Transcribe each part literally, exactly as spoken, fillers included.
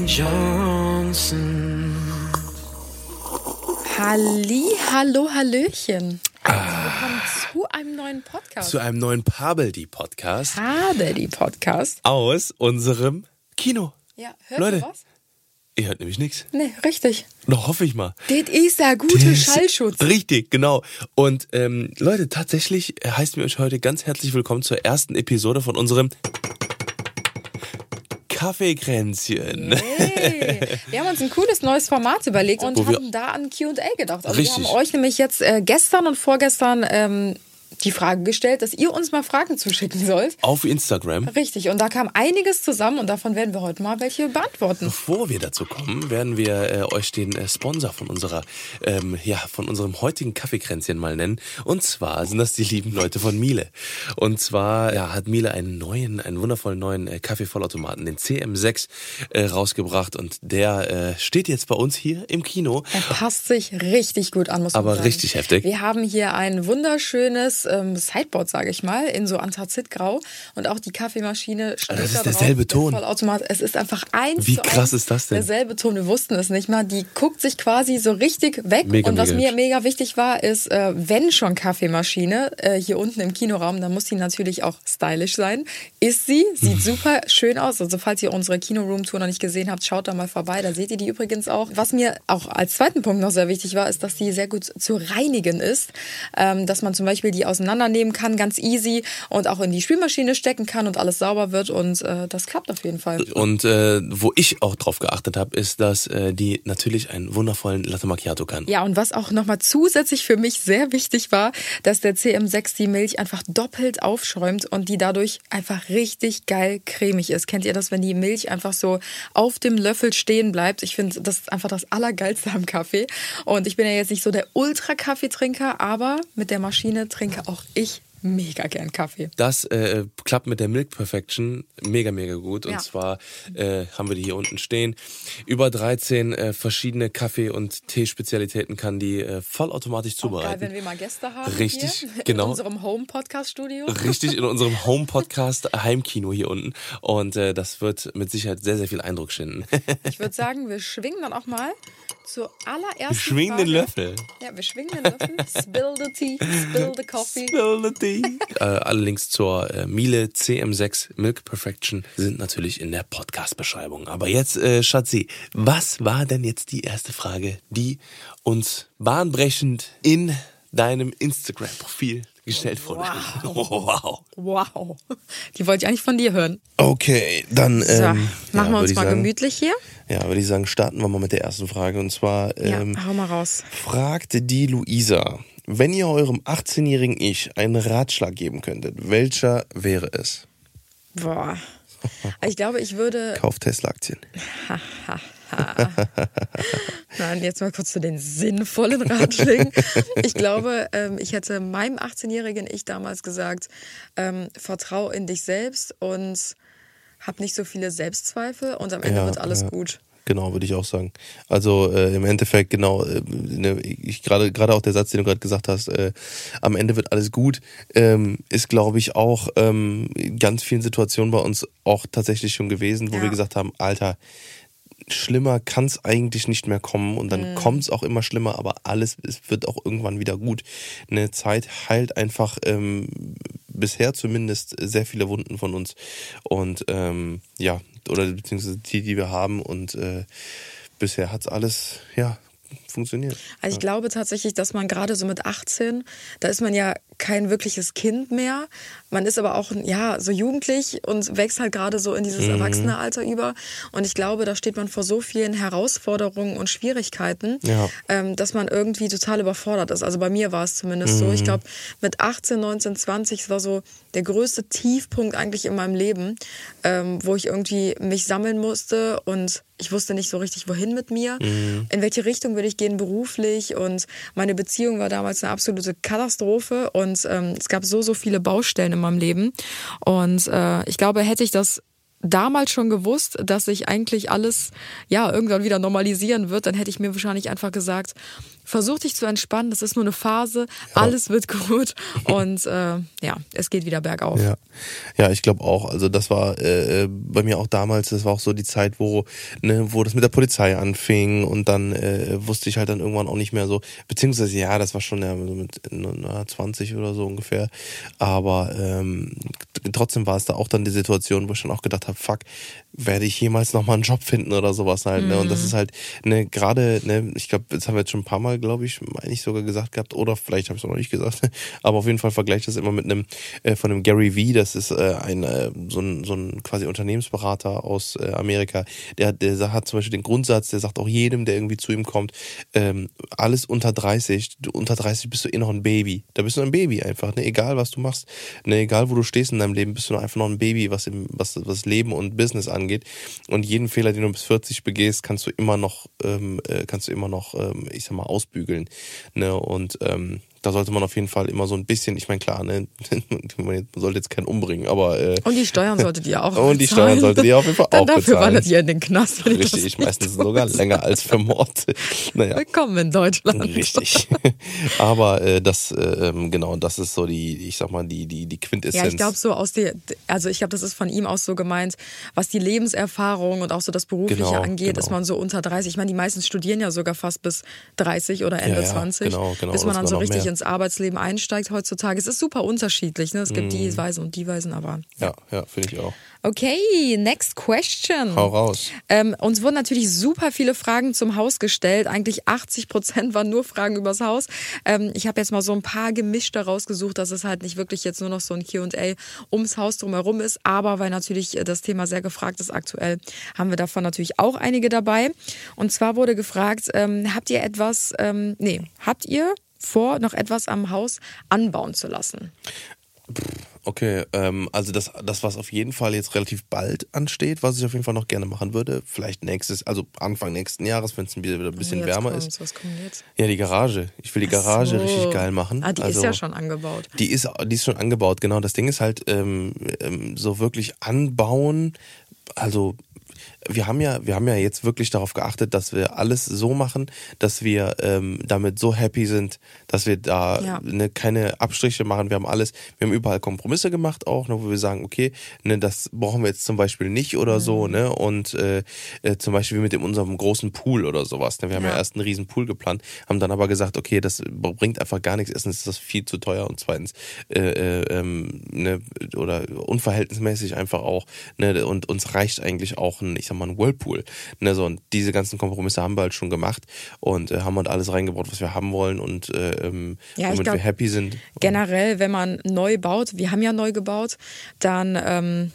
Johnson. Halli, hallo, hallöchen. Ah. Willkommen zu einem neuen Podcast. Zu einem neuen Pabeldi-Podcast. Pabeldi-Podcast. Aus unserem Kino. Ja, hört Leute, ihr was? Ihr hört nämlich nichts. Nee, richtig. Noch hoffe ich mal. Das ist der gute Das- Schallschutz. Richtig, genau. Und ähm, Leute, tatsächlich heißen wir euch heute ganz herzlich willkommen zur ersten Episode von unserem Kaffeekränzchen. Hey, wir haben uns ein cooles neues Format überlegt und Wo wir- haben da an Q und A gedacht. Also Richtig. wir haben euch nämlich jetzt äh, gestern und vorgestern ähm, die Frage gestellt, dass ihr uns mal Fragen zuschicken sollt. Auf Instagram. Richtig, und da kam einiges zusammen und davon werden wir heute mal welche beantworten. Bevor wir dazu kommen, werden wir äh, euch den äh, Sponsor von unserer, ähm, ja, von unserem heutigen Kaffeekränzchen mal nennen. Und zwar sind das die lieben Leute von Miele. Und zwar ja, hat Miele einen neuen, einen wundervollen neuen äh, Kaffeevollautomaten, den C M sechs, äh, rausgebracht. Und der äh, steht jetzt bei uns hier im Kino. Er passt sich richtig gut an, muss man Aber sagen. richtig heftig. Wir haben hier ein wunderschönes ähm, Sideboard, sage ich mal, in so Anthrazitgrau. Und auch die Kaffeemaschine steht das ist da drauf, derselbe Ton. der Vollautomat. Es ist einfach eins Wie zu krass eins ist das denn? derselbe Ton. Wir wussten es nicht mal. Die guckt sich quasi so richtig weg. Mega, Und was mega mir hübsch. mega wichtig war, ist, äh, wenn schon Kaffeemaschine äh, hier unten im Kinoraum, dann muss die natürlich auch stylisch sein. Ist sie, sieht super schön aus. Also falls ihr unsere Kino-Room-Tour noch nicht gesehen habt, schaut da mal vorbei. Da seht ihr die übrigens auch. Was mir auch als zweiten Punkt noch sehr wichtig war, ist, dass die sehr gut zu reinigen ist. Ähm, dass man zum Beispiel die auseinandernehmen kann, ganz easy, und auch in die Spülmaschine stecken kann und alles sauber wird. Und äh, das klappt auf jeden Fall. Und äh, wo ich auch drauf geachtet habe, ist, dass äh, die natürlich einen wundervollen Latte Macchiato kann. Ja, und was auch nochmal zusätzlich für mich sehr wichtig war, dass der C M sechs die Milch einfach doppelt aufschäumt und die dadurch einfach richtig geil cremig ist. Kennt ihr das, wenn die Milch einfach so auf dem Löffel stehen bleibt? Ich finde, das ist einfach das Allergeilste am Kaffee. Und ich bin ja jetzt nicht so der Ultra-Kaffeetrinker, aber mit der Maschine trinke auch ich mega gern Kaffee. Das äh, klappt mit der Milk Perfection mega, mega gut. Und Ja. zwar äh, haben wir die hier unten stehen. Über dreizehn äh, verschiedene Kaffee- und Teespezialitäten kann die äh, vollautomatisch Auch geil, zubereiten. wenn wir mal Gäste haben. Richtig, hier, genau. In unserem Home-Podcast-Studio. Richtig, in unserem Home-Podcast Heimkino hier unten. Und äh, das wird mit Sicherheit sehr, sehr viel Eindruck schinden. Ich würde sagen, wir schwingen dann auch mal zur allerersten Wir schwingen Frage. den Löffel. Ja, wir schwingen den Löffel. Spill the tea, spill the coffee. Spill the tea. äh, alle Links zur äh, Miele C M sechs Milk Perfection sind natürlich in der Podcast-Beschreibung. Aber jetzt, äh, Schatzi, was war denn jetzt die erste Frage, die uns bahnbrechend in deinem Instagram-Profil gestellt wurde? Wow. wow. Wow. Die wollte ich eigentlich von dir hören. Okay, dann So, ähm, machen wir würd uns ich mal sagen, gemütlich hier. Ja, würde ich sagen, starten wir mal mit der ersten Frage. Und zwar ähm, Ja, hau mal raus. fragte die Luisa, wenn ihr eurem achtzehnjährigen Ich einen Ratschlag geben könntet, welcher wäre es? Boah. Ich glaube, ich würde... Kauf Tesla-Aktien. Nein, jetzt mal kurz zu den sinnvollen Ratschlägen. Ich glaube, ähm, ich hätte meinem achtzehnjährigen Ich damals gesagt, ähm, vertrau in dich selbst und hab nicht so viele Selbstzweifel und am Ende Ja, wird alles ja. gut. Genau, würde ich auch sagen. Also äh, im Endeffekt genau, äh, ne, ich gerade gerade auch der Satz, den du gerade gesagt hast, äh, am Ende wird alles gut, ähm, ist glaube ich auch ähm, in ganz vielen Situationen bei uns auch tatsächlich schon gewesen, wo Ja. wir gesagt haben, Alter, schlimmer kann es eigentlich nicht mehr kommen und dann Mhm. kommt es auch immer schlimmer, aber alles es wird auch irgendwann wieder gut. Eine Zeit heilt einfach ähm, bisher zumindest sehr viele Wunden von uns und ähm, ja, oder beziehungsweise die, die wir haben und äh, bisher hat es alles, ja, funktioniert. Also ich glaube tatsächlich, dass man gerade so mit achtzehn, da ist man ja kein wirkliches Kind mehr. Man ist aber auch ja so jugendlich und wächst halt gerade so in dieses Mhm. Erwachsenealter über. Und ich glaube, da steht man vor so vielen Herausforderungen und Schwierigkeiten, Ja. ähm, dass man irgendwie total überfordert ist. Also bei mir war es zumindest so. Ich glaube, mit achtzehn, neunzehn, zwanzig, es war so der größte Tiefpunkt eigentlich in meinem Leben, ähm, wo ich irgendwie mich sammeln musste und ich wusste nicht so richtig, wohin mit mir, Mhm. in welche Richtung würde ich gehen beruflich und meine Beziehung war damals eine absolute Katastrophe und ähm, es gab so, so viele Baustellen in meinem Leben und äh, ich glaube, hätte ich das damals schon gewusst, dass sich eigentlich alles ja irgendwann wieder normalisieren wird, dann hätte ich mir wahrscheinlich einfach gesagt, versuch dich zu entspannen, das ist nur eine Phase, ja. Alles wird gut und äh, ja, es geht wieder bergauf. Ja, ja, ich glaube auch, also das war äh, bei mir auch damals, das war auch so die Zeit, wo ne, wo das mit der Polizei anfing und dann äh, wusste ich halt dann irgendwann auch nicht mehr so, beziehungsweise ja, das war schon ja, so mit na, zwanzig oder so ungefähr, aber ähm, trotzdem war es da auch dann die Situation, wo ich dann auch gedacht habe, fuck, werde ich jemals nochmal einen Job finden oder sowas halt, ne? Und das ist halt, ne, gerade, ne, ich glaube, das haben wir jetzt schon ein paar Mal, glaube ich, meine ich sogar gesagt gehabt, oder vielleicht habe ich es auch noch nicht gesagt, aber auf jeden Fall vergleiche ich das immer mit einem, äh, von einem Gary Vee, das ist äh, ein, äh, so ein, so ein quasi Unternehmensberater aus äh, Amerika, der, der hat zum Beispiel den Grundsatz, der sagt auch jedem, der irgendwie zu ihm kommt, ähm, alles unter dreißig, du, unter dreißig bist du eh noch ein Baby, da bist du ein Baby einfach, ne, egal was du machst, ne, egal wo du stehst in deinem Leben, bist du einfach noch ein Baby, was im, was, was Leben und Business angeht. Geht. Und jeden Fehler, den du bis vierzig begehst, kannst du immer noch, ähm, kannst du immer noch, ähm, ich sag mal, ausbügeln. Ne? Und ähm, da sollte man auf jeden Fall immer so ein bisschen, ich meine, klar, ne, man sollte jetzt keinen umbringen, aber... Äh, und die Steuern solltet ihr auch Und die Steuern solltet ihr auf jeden Fall Dann auch dafür bezahlen. wandert ihr in den Knast. Wenn Richtig, meistens sogar länger als für Mord. Naja. Willkommen in Deutschland. Richtig. Aber äh, das, äh, genau, das ist so die, ich sag mal, die, die, die Quintessenz. Ja, ich glaube so aus der, also ich glaube, das ist von ihm aus so gemeint, was die Lebenserfahrung und auch so das Berufliche genau, angeht, genau. ist man so unter dreißig. Ich meine, die meisten studieren ja sogar fast bis dreißig oder Ende ja, ja, zwanzig, genau, genau, bis man dann so richtig mehr. ins Arbeitsleben einsteigt heutzutage. Es ist super unterschiedlich, ne? Es gibt mm. die Weisen und die Weisen, aber... Ja, ja, ja finde ich auch. Okay, next question. Hau raus. Ähm, uns wurden natürlich super viele Fragen zum Haus gestellt. Eigentlich achtzig Prozent waren nur Fragen übers Haus. Ähm, ich habe jetzt mal so ein paar gemischte rausgesucht, dass es halt nicht wirklich jetzt nur noch so ein Q und A ums Haus drumherum ist. Aber weil natürlich das Thema sehr gefragt ist aktuell, haben wir davon natürlich auch einige dabei. Und zwar wurde gefragt, ähm, habt ihr etwas, ähm, nee, habt ihr vor, noch etwas am Haus anbauen zu lassen? Okay, ähm, also das, das, was auf jeden Fall jetzt relativ bald ansteht, was ich auf jeden Fall noch gerne machen würde, vielleicht nächstes, also Anfang nächsten Jahres, wenn es wieder ein bisschen jetzt wärmer kommt's. ist. Was kommt jetzt? Ja, die Garage. Ich will die Garage so. richtig geil machen. Ah, die also, ist ja schon angebaut. Die ist, die ist schon angebaut, genau. Das Ding ist halt ähm, ähm, so wirklich anbauen, also wir haben ja, wir haben ja jetzt wirklich darauf geachtet, dass wir alles so machen, dass wir ähm, damit so happy sind, dass wir da ja. ne, keine Abstriche machen. Wir haben alles, wir haben überall Kompromisse gemacht auch, ne, wo wir sagen, okay, ne, das brauchen wir jetzt zum Beispiel nicht oder mhm. so, ne? Und äh, äh, zum Beispiel mit dem, unserem großen Pool oder sowas. Ne? Wir haben ja. ja erst einen riesen Pool geplant, haben dann aber gesagt, okay, das bringt einfach gar nichts. Erstens ist das viel zu teuer und zweitens äh, äh, ähm, ne, oder unverhältnismäßig einfach auch. Ne? Und uns reicht eigentlich auch ein, ich sag mal, ein Whirlpool. Ne, so, und diese ganzen Kompromisse haben wir halt schon gemacht und äh, haben halt alles reingebaut, was wir haben wollen und äh, ähm, ja, womit glaub, wir happy sind. Generell, wenn man neu baut, wir haben ja neu gebaut, dann ähm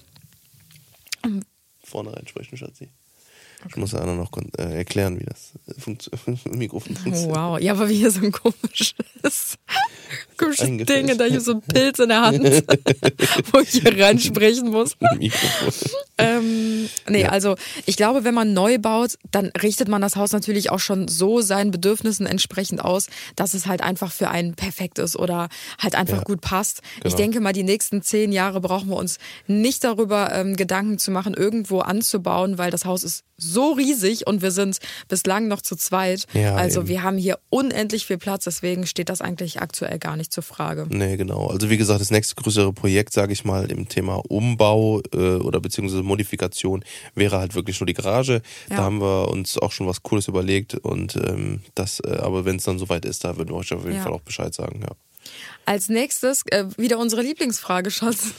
vorne reinsprechen, Schatzi. Okay. Ich muss Anna noch äh, erklären, wie das funktio- Mikrofon funktioniert. Wow, ja, aber wie hier so ein komisches, komisches Ding, da hier so ein Pilz in der Hand, wo ich hier reinsprechen muss. ähm, nee, ja. Also ich glaube, wenn man neu baut, dann richtet man das Haus natürlich auch schon so seinen Bedürfnissen entsprechend aus, dass es halt einfach für einen perfekt ist oder halt einfach ja. gut passt. Genau. Ich denke mal, die nächsten zehn Jahre brauchen wir uns nicht darüber ähm, Gedanken zu machen, irgendwo anzubauen, weil das Haus ist so riesig und wir sind bislang noch zu zweit. Ja, also eben. Wir haben hier unendlich viel Platz, deswegen steht das eigentlich aktuell gar nicht zur Frage. Nee, genau. Also wie gesagt, das nächste größere Projekt, sage ich mal, im Thema Umbau äh, oder beziehungsweise Modifikation wäre halt wirklich nur die Garage. Ja. Da haben wir uns auch schon was Cooles überlegt und ähm, das, äh, aber wenn es dann soweit ist, da würden wir euch auf jeden ja. Fall auch Bescheid sagen, ja. Als nächstes äh, wieder unsere Lieblingsfrage, Schatz.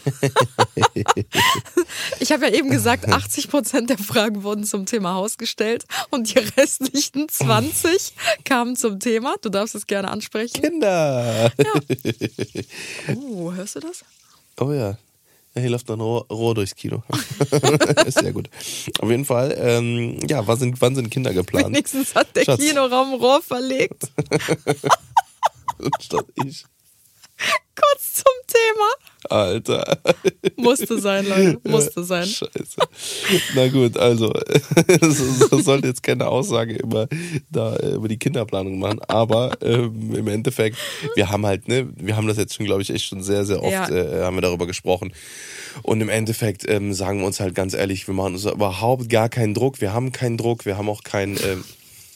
Ich habe ja eben gesagt, achtzig Prozent der Fragen wurden zum Thema Haus gestellt und die restlichen zwanzig kamen zum Thema. Du darfst es gerne ansprechen. Kinder! Ja. Oh, hörst du das? Oh ja. Ja, hier läuft ein Rohr, Rohr durchs Kino. Ist sehr gut. Auf jeden Fall, ähm, ja, wann sind, wann sind Kinder geplant? Wenigstens hat der Schatz. Kinoraum Rohr verlegt. Statt ich. Kurz zum Thema. Alter. Musste sein, Leute. Musste sein. Scheiße. Na gut, also, das sollte jetzt keine Aussage über, da, über die Kinderplanung machen, aber ähm, im Endeffekt, wir haben halt, ne, wir haben das jetzt schon, glaube ich, echt schon sehr, sehr oft, ja. äh, haben wir darüber gesprochen. Und im Endeffekt ähm, sagen wir uns halt ganz ehrlich, wir machen uns überhaupt gar keinen Druck. Wir haben keinen Druck, wir haben auch keinen... Ähm,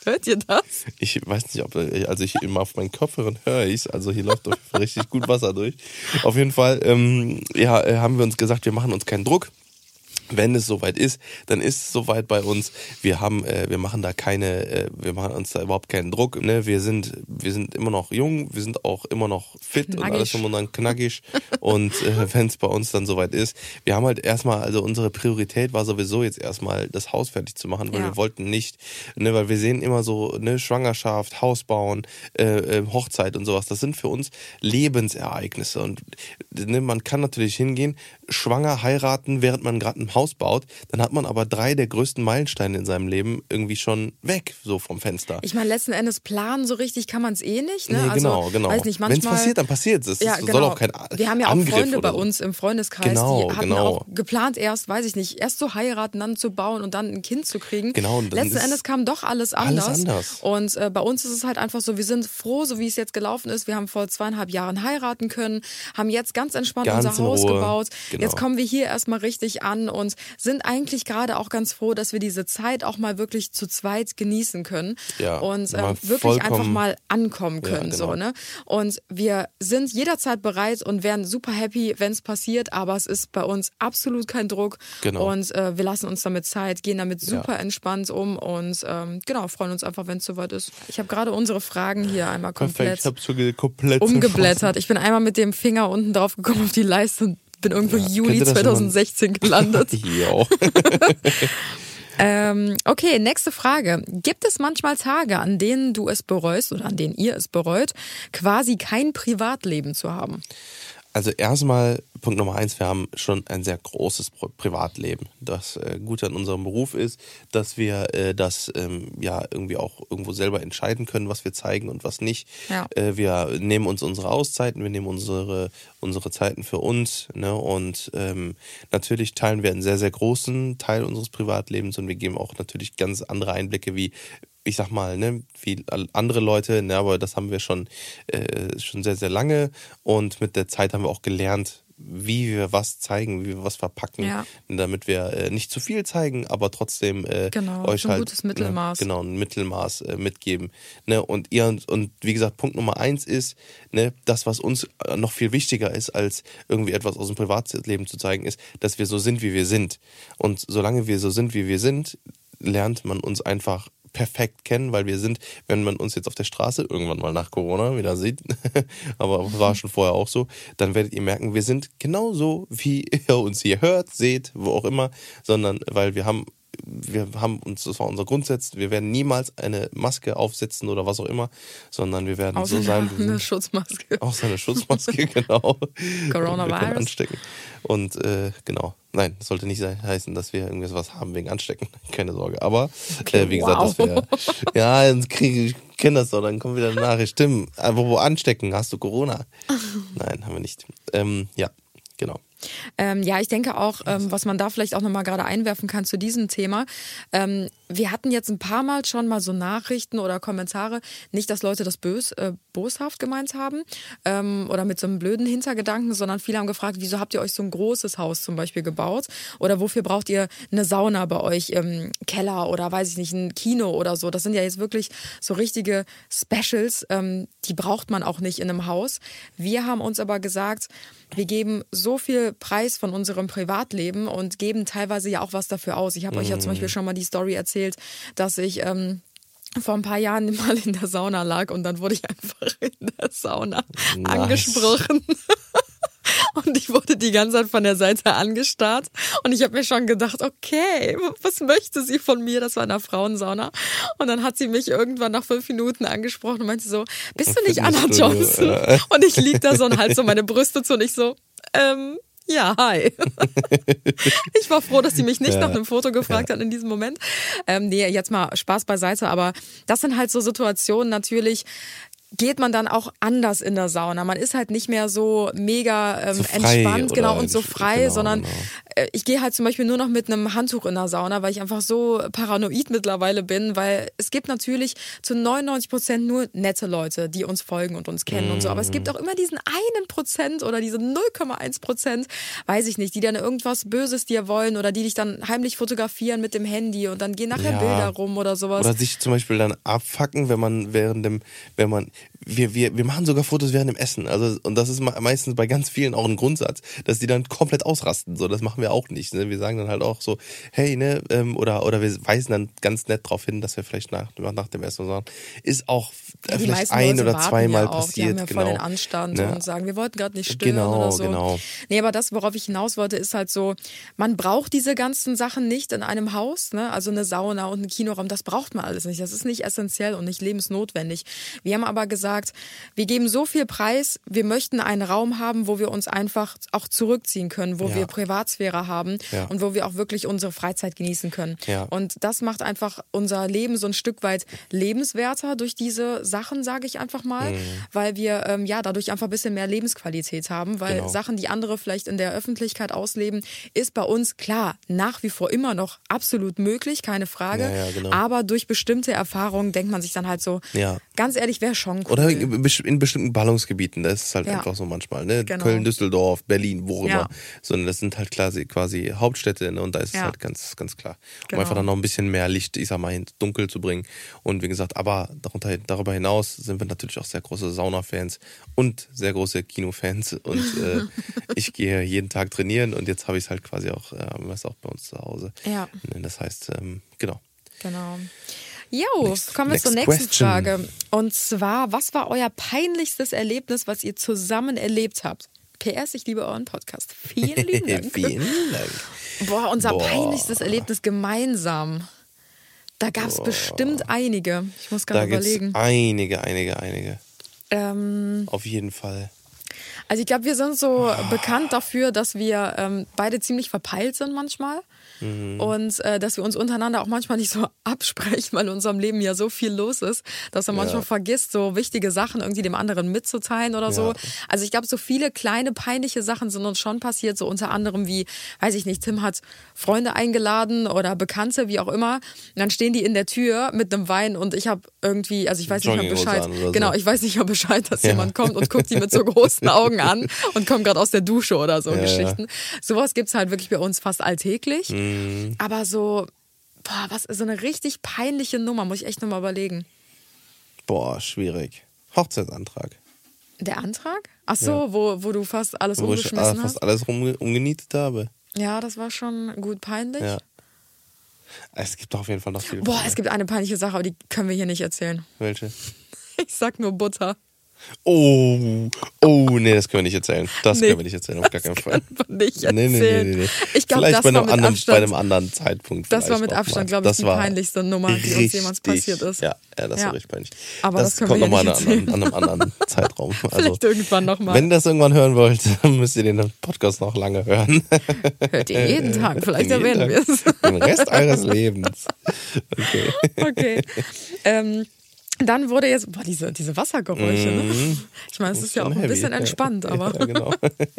Hört ihr das? Ich weiß nicht, ob, also ich immer auf meinen Kopfhörern höre ich es, also hier läuft auf jeden Fall richtig gut Wasser durch. Auf jeden Fall, ähm, ja, haben wir uns gesagt, wir machen uns keinen Druck. Wenn es soweit ist, dann ist es soweit bei uns. Wir haben, äh, wir machen da keine, äh, wir machen uns da überhaupt keinen Druck. Ne? Wir sind, wir sind immer noch jung, wir sind auch immer noch fit knackig. Und alles immer dann knackig. Und äh, wenn es bei uns dann soweit ist, wir haben halt erstmal, also unsere Priorität war sowieso jetzt erstmal das Haus fertig zu machen, weil ja. wir wollten nicht, ne, weil wir sehen immer so, ne, Schwangerschaft, Haus bauen, äh, Hochzeit und sowas. Das sind für uns Lebensereignisse und ne, man kann natürlich hingehen, schwanger heiraten, während man gerade ein Haus baut, dann hat man aber drei der größten Meilensteine in seinem Leben irgendwie schon weg, so vom Fenster. Ich meine, letzten Endes planen so richtig kann man es eh nicht. Ne? Nee, genau, also, genau. Weiß nicht, wenn es passiert, dann passiert es. Ja, Es genau. soll auch kein Wir haben ja auch Angriff Freunde bei so. uns im Freundeskreis, genau, die hatten genau. auch geplant erst, weiß ich nicht, erst zu heiraten, dann zu bauen und dann ein Kind zu kriegen. Genau, und dann letzten Endes kam doch alles anders. Alles anders. Und äh, bei uns ist es halt einfach so, wir sind froh, so wie es jetzt gelaufen ist. Wir haben vor zweieinhalb Jahren heiraten können, haben jetzt ganz entspannt ganz unser Haus Ruhe. gebaut. Genau. Jetzt kommen wir hier erstmal richtig an und sind eigentlich gerade auch ganz froh, dass wir diese Zeit auch mal wirklich zu zweit genießen können ja, und ähm, wirklich einfach mal ankommen können. Ja, genau. so, ne? Und wir sind jederzeit bereit und wären super happy, wenn es passiert, aber es ist bei uns absolut kein Druck genau. und äh, wir lassen uns damit Zeit, gehen damit super ja. entspannt um und ähm, genau, freuen uns einfach, wenn es soweit ist. Ich habe gerade unsere Fragen hier einmal komplett, ich hab's schon komplett umgeblättert. Ich bin einmal mit dem Finger unten drauf gekommen auf die Leiste und bin irgendwo ja, Juli zweitausendsechzehn gelandet. Ja. ähm, okay, nächste Frage. Gibt es manchmal Tage, an denen du es bereust oder an denen ihr es bereut, quasi kein Privatleben zu haben? Also erstmal, Punkt Nummer eins, wir haben schon ein sehr großes Privatleben. Das äh, Gute an unserem Beruf ist, dass wir äh, das ähm, ja irgendwie auch irgendwo selber entscheiden können, was wir zeigen und was nicht. Ja. Äh, wir nehmen uns unsere Auszeiten, wir nehmen unsere, unsere Zeiten für uns, ne? Und ähm, natürlich teilen wir einen sehr, sehr großen Teil unseres Privatlebens und wir geben auch natürlich ganz andere Einblicke wie ich sag mal, ne, wie andere Leute, ne, aber das haben wir schon, äh, schon sehr, sehr lange und mit der Zeit haben wir auch gelernt, wie wir was zeigen, wie wir was verpacken, ja. damit wir äh, nicht zu viel zeigen, aber trotzdem äh, genau, euch ein halt gutes Mittelmaß. Ne, genau, ein Mittelmaß äh, mitgeben. Ne, und ihr und, und wie gesagt, Punkt Nummer eins ist, ne, das, was uns noch viel wichtiger ist, als irgendwie etwas aus dem Privatleben zu zeigen, ist, dass wir so sind, wie wir sind. Und solange wir so sind, wie wir sind, lernt man uns einfach perfekt kennen, weil wir sind, wenn man uns jetzt auf der Straße irgendwann mal nach Corona wieder sieht, aber war schon vorher auch so, dann werdet ihr merken, wir sind genauso, wie ihr uns hier hört, seht, wo auch immer, sondern weil wir haben wir haben uns, das war unser Grundsatz, wir werden niemals eine Maske aufsetzen oder was auch immer, sondern wir werden außer so sein. Eine, eine Schutzmaske. Außer eine Schutzmaske, genau. Coronavirus. Anstecken. Und äh, genau, nein, das sollte nicht sein, heißen, dass wir irgendwas was haben wegen Anstecken, keine Sorge. Aber okay, äh, wie gesagt, wow. dass wir, ja, dann kriege ich, kenne das doch, dann kommt wieder eine Nachricht, stimmt, wo anstecken, hast du Corona? Nein, haben wir nicht. Ähm, ja, genau. Ähm, ja, ich denke auch, ähm, was man da vielleicht auch nochmal gerade einwerfen kann zu diesem Thema. Ähm, wir hatten jetzt ein paar Mal schon mal so Nachrichten oder Kommentare, nicht, dass Leute das bös, äh, boshaft gemeint haben ähm, oder mit so einem blöden Hintergedanken, sondern viele haben gefragt, wieso habt ihr euch so ein großes Haus zum Beispiel gebaut oder wofür braucht ihr eine Sauna bei euch im Keller oder weiß ich nicht, ein Kino oder so. Das sind ja jetzt wirklich so richtige Specials, ähm, die braucht man auch nicht in einem Haus. Wir haben uns aber gesagt, wir geben so viel Preis von unserem Privatleben und geben teilweise ja auch was dafür aus. Ich habe mhm. euch ja zum Beispiel schon mal die Story erzählt, dass ich ähm, vor ein paar Jahren mal in der Sauna lag und dann wurde ich einfach in der Sauna nice. angesprochen. Und ich wurde die ganze Zeit von der Seite angestarrt und ich habe mir schon gedacht, okay, was möchte sie von mir? Das war in einer Frauensauna. Und dann hat sie mich irgendwann nach fünf Minuten angesprochen und meinte so, bist du nicht Anna Johnson? Und ich lieg da so und halt so meine Brüste zu und ich so, ähm, ja, hi. Ich war froh, dass sie mich nicht ja. nach einem Foto gefragt ja. hat in diesem Moment. Ähm, nee, jetzt mal Spaß beiseite, aber das sind halt so Situationen natürlich, geht man dann auch anders in der Sauna. Man ist halt nicht mehr so mega ähm, so frei entspannt genau und so frei, genau, sondern genau. ich gehe halt zum Beispiel nur noch mit einem Handtuch in der Sauna, weil ich einfach so paranoid mittlerweile bin, weil es gibt natürlich zu neunundneunzig Prozent nur nette Leute, die uns folgen und uns kennen mm. und so, aber es gibt auch immer diesen einen Prozent oder diese null Komma eins Prozent, weiß ich nicht, die dann irgendwas Böses dir wollen oder die dich dann heimlich fotografieren mit dem Handy und dann gehen nachher ja. Bilder rum oder sowas. Oder sich zum Beispiel dann abfacken, wenn man während dem, wenn man, wir, wir, wir machen sogar Fotos während dem Essen, also und das ist meistens bei ganz vielen auch ein Grundsatz, dass die dann komplett ausrasten, so, das machen wir auch nicht, ne? Wir sagen dann halt auch so, hey, ne, ähm, oder, oder wir weisen dann ganz nett darauf hin, dass wir vielleicht nach, nach dem Essen sagen, ist auch ja, vielleicht ein oder zweimal ja passiert. Die haben ja genau. voll den Anstand ne? und sagen, wir wollten gerade nicht stören genau, oder so. Genau. Nee, aber das, worauf ich hinaus wollte, ist halt so, man braucht diese ganzen Sachen nicht in einem Haus, ne? Also eine Sauna und ein Kinoraum, das braucht man alles nicht. Das ist nicht essentiell und nicht lebensnotwendig. Wir haben aber gesagt, wir geben so viel Preis, wir möchten einen Raum haben, wo wir uns einfach auch zurückziehen können, wo ja. wir Privatsphäre haben ja. und wo wir auch wirklich unsere Freizeit genießen können. Ja. Und das macht einfach unser Leben so ein Stück weit lebenswerter durch diese Sachen, sage ich einfach mal, mhm. weil wir ähm, ja dadurch einfach ein bisschen mehr Lebensqualität haben, weil genau. Sachen, die andere vielleicht in der Öffentlichkeit ausleben, ist bei uns klar nach wie vor immer noch absolut möglich, keine Frage, ja, ja, genau. aber durch bestimmte Erfahrungen denkt man sich dann halt so, ja. ganz ehrlich, wäre schon cool. Oder in bestimmten Ballungsgebieten, das ist halt ja. einfach so manchmal, ne? Genau. Köln, Düsseldorf, Berlin, wo ja. immer, sondern das sind halt quasi, quasi Hauptstädte, ne? Und da ist ja. es halt ganz, ganz klar, um genau. einfach dann noch ein bisschen mehr Licht, ich sag mal, ins Dunkel zu bringen und wie gesagt, aber darunter, darüber hinaus sind wir natürlich auch sehr große Sauna-Fans und sehr große Kinofans und äh, ich gehe jeden Tag trainieren und jetzt habe ich es halt quasi auch, äh, was auch bei uns zu Hause. Ja. Das heißt, ähm, genau. Genau. Jo, next, kommen wir next zur nächsten question. Frage. Und zwar, was war euer peinlichstes Erlebnis, was ihr zusammen erlebt habt? P S, ich liebe euren Podcast. Vielen lieben Dank. Vielen Dank. Boah, unser Boah. peinlichstes Erlebnis gemeinsam. Da gab es bestimmt einige. Ich muss gerade überlegen. Da gibt's einige, einige, einige. Ähm, Auf jeden Fall. Also ich glaube, wir sind so oh. bekannt dafür, dass wir ähm, beide ziemlich verpeilt sind manchmal. Mhm. Und äh, dass wir uns untereinander auch manchmal nicht so absprechen, weil in unserem Leben ja so viel los ist, dass man manchmal ja. vergisst, so wichtige Sachen irgendwie dem anderen mitzuteilen oder ja. so. Also ich glaube, so viele kleine peinliche Sachen sind uns schon passiert, so unter anderem wie, weiß ich nicht, Tim hat Freunde eingeladen oder Bekannte, wie auch immer. Und dann stehen die in der Tür mit einem Wein und ich habe irgendwie, also ich weiß nicht, ob Bescheid, genau, so. ich weiß nicht, ob Bescheid, dass ja. jemand kommt und guckt die mit so großen Augen an und kommt gerade aus der Dusche oder so ja, Geschichten. Ja. Sowas gibt's halt wirklich bei uns fast alltäglich. Mhm. Aber so, boah, was ist so eine richtig peinliche Nummer, muss ich echt nochmal überlegen. Boah, schwierig. Hochzeitsantrag. Der Antrag? Ach so, ja. wo, wo du fast alles wo umgeschmissen ich hast? fast alles rum, umgenietet habe. Ja, das war schon gut peinlich. Ja. Es gibt auf jeden Fall noch viele. Boah, Fälle. Es gibt eine peinliche Sache, aber die können wir hier nicht erzählen. Welche? Ich sag nur Butter. Oh, oh, nee, das können wir nicht erzählen. Das nee, können wir nicht erzählen, auf gar keinen Fall. Das können wir nicht erzählen. Nee, nee, nee, nee. Ich glaube, vielleicht das bei einem, war mit anderen, Abstand, bei einem anderen Zeitpunkt. Das war mit Abstand, glaube ich, die peinlichste Nummer, die richtig, uns jemals passiert ist. Ja, ja das ja. war richtig peinlich. Aber das, das können kommt wir nochmal nicht erzählen. an, an einem anderen Zeitraum. Also, vielleicht irgendwann nochmal. Wenn ihr das irgendwann hören wollt, müsst ihr den Podcast noch lange hören. Hört ihr jeden Tag, vielleicht erwähnen wir es. Den Rest eures Lebens. Okay. Okay. Ähm, Dann wurde jetzt, boah, diese, diese Wassergeräusche, ne? Ich meine, es ist ja auch ein bisschen entspannt, aber. Ja, genau.